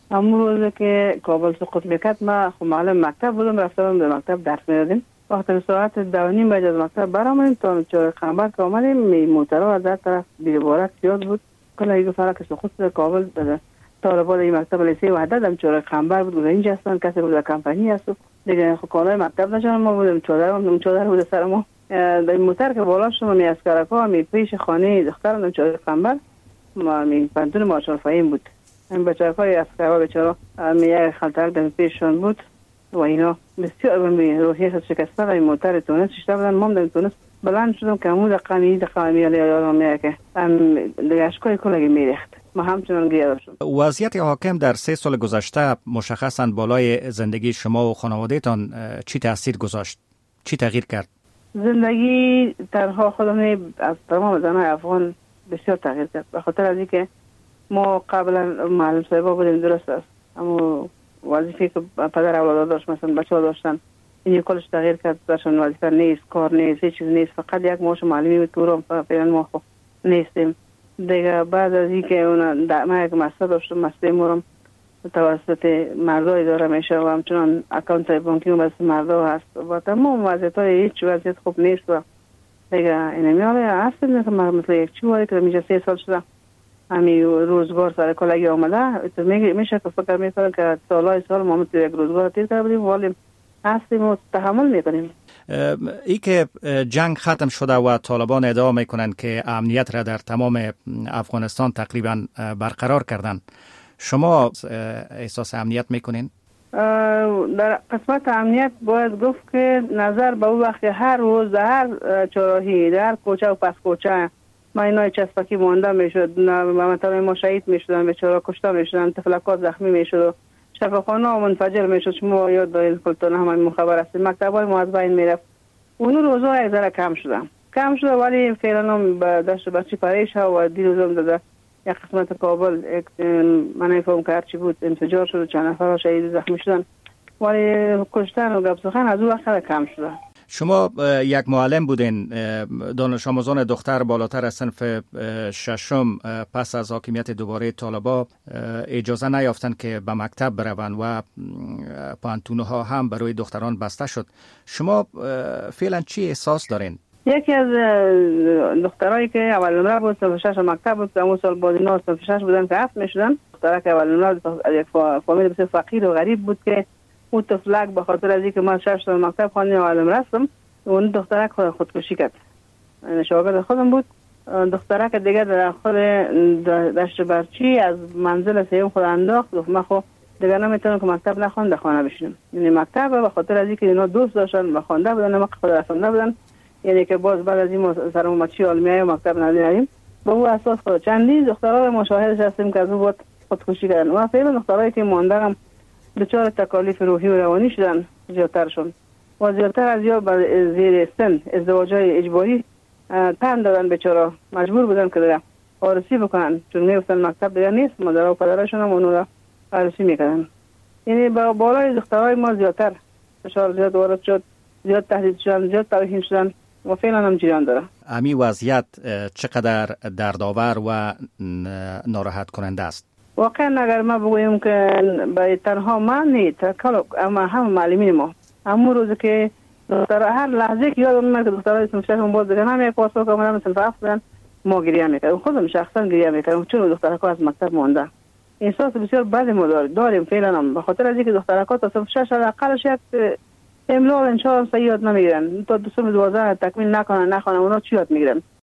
همون روز که کابل سقوط میکرد ما خب معلم مکتب بودم، رفتم به مکتب درس میدادیم. وقتی ساعت 2:30 بجه از مکتب برآمدیم تا چهار خنبر که آمدیم موترها از هر طرف بی‌بارک زیاد بود. کلا یک فرق سقوط کابل داده طالبان این مکتب لیسه وحدت هم چهار خنبر بود. اینجا هستن کسی بود کمپانی هست دیگه. خب کالای مکتب نشون ما بودیم، چادر بود سر ما. در موتر که بالا شدم می اسکرکا می پیش خانه دخترم چهار خنبر ما می پنتون مارشال فهیم بود. این بچه‌های اسکرها بیچاره می خلطر در پیششون بود و اینا بسیار روحیه شکسته و این موتر تونس شده بودن. ما در تونس بلند شدم که همون دقیقه میاله یادم میاد که دیگه اشکای کلگی میریخت. ما همچنان گریه شدم. وضعیت حاکم در 3 سال گذشته مشخصاً بالای زندگی شما و خانواده‌تان چی تاثیر گذاشت؟ چی تغییر کرد؟ زندگی تنها خودم از تمام زنای افغان بسیار تغییر کرد. به خاطر از اینکه ما قبلا معلم صاحبا بودیم، درست است، اما وظیفه که پدر اولاد داشت مثلا بچه‌ها داشتن این کلش تغییر کرد. داشتن وظیفه نیست، کار نیست، هیچ چیز نیست، فقط یک معاش معلمی بود که اون فعلا ما خب نیستیم دیگه. بعد از اینکه اون ما یک مسئله داشتم، مسئله مورم توسط مردا اداره میشه و همچنان اکانت بانکی هم واسه مردا هست و تمام وضعیت‌های هیچ وضعیت خوب نیست و دیگه این میاله اصلا که مثلا یک چیزی که میشه 3 سال شده همین روزگار سر کلگی آمده. تو میشه که فکر میکنم که سال ما تو یک روزگار تیر کردیم ولی هستیم و تحمل میکنیم. ای که جنگ ختم شده و طالبان ادعا میکنند که امنیت را در تمام افغانستان تقریبا برقرار کردن، شما احساس امنیت میکنین؟ در قسمت امنیت باید گفت که نظر به اون وقت هر روز هر چراهی در کوچه و پس کوچه ما اینای چسبکی مانده میشد، مثلا ما شهید میشدن، بیچاره کشته میشدن، تفلکات زخمی میشد، شفاخانه منفجر میشد. شما یاد دارید کلتون همین خبر است. مکتبای ما از بین میرفت. اون روزا یک ذره کم شده ولی فعلا به دست بچی پریش و دیروزم داده یک قسمت کابل من نفهم که هرچی بود انفجار شد، چند نفر شهید زخمی شدن ولی کشتن و گپ سخن از اون وقت کم شده. شما یک معلم بودین، دانش آموزان دختر بالاتر از صنف 6 پس از حاکمیت دوباره طالبان اجازه نیافتند که به مکتب بروند و پانتونها هم برای دختران بسته شد. شما فعلا چی احساس دارین؟ یکی از دخترایی که اول نمره بود صنف 6 مکتب بود، اون سال بعد اینا صنف 6 بودن که 7 میشدن. دخترا که اول نمره یک فامیل بسیار فقیر و غریب بود که اون طفلک به خاطر از اینکه من 6 سال مکتب خواندم اول نمره رفتم، اون دخترک خودکشی کرد. شاگرد خودم بود. دخترک دیگه در آخر دشت برچی از منزل سیوم خود انداخت. گفت من خب دیگه نمیتونم که مکتب نخوانم خانه بشینم. یعنی مکتب به خاطر از اینکه اینا دوست داشتن و خوانده بودن ما خود رسانده بودن، یعنی که باز بعد از این سرمومچی علمیه مکتب نداریم با او اساس خود چندین دخترای مشاهدش هستیم که از اون بود خودکشی کردن. و فعلا دخترایی که ماندن دچار تکالیف روحی و روانی شدن زیادترشون و زیادتر از یا زیر سن ازدواج‌های اجباری تن دادن، بیچاره مجبور بودن که دیگه عروسی بکنن چون میگفتن مکتب دیگه نیست. مادر و پدرشون هم اونو را عروسی میکردن. یعنی با بالای دخترای ما زیادتر فشار زیاد وارد شد، زیاد تهدید شدن، زیاد توهین شدن و فعلا هم جریان داره. امی وضعیت چقدر دردآور و ناراحت کننده است؟ واقعا اگر ما بگویم که به تنها من نیست اما هم معلمین ما همون روز که دخترها هر لحظه که یادم میاد که دخترای صنف 6 باز دیگه هم یک پاسپورت که اومدن صنف 7 بودن ما گریه میکردم. خودم شخصا گریه میکردم چون دخترها از مکتب مونده. احساس بسیار بد ما داریم فعلا هم به خاطر از اینکه دخترها تا صنف 6 حداقلش یک املا و انشاء صحیح یاد نمیگیرن تا 12 تکمیل نکنن اونا چی یاد میگیرن؟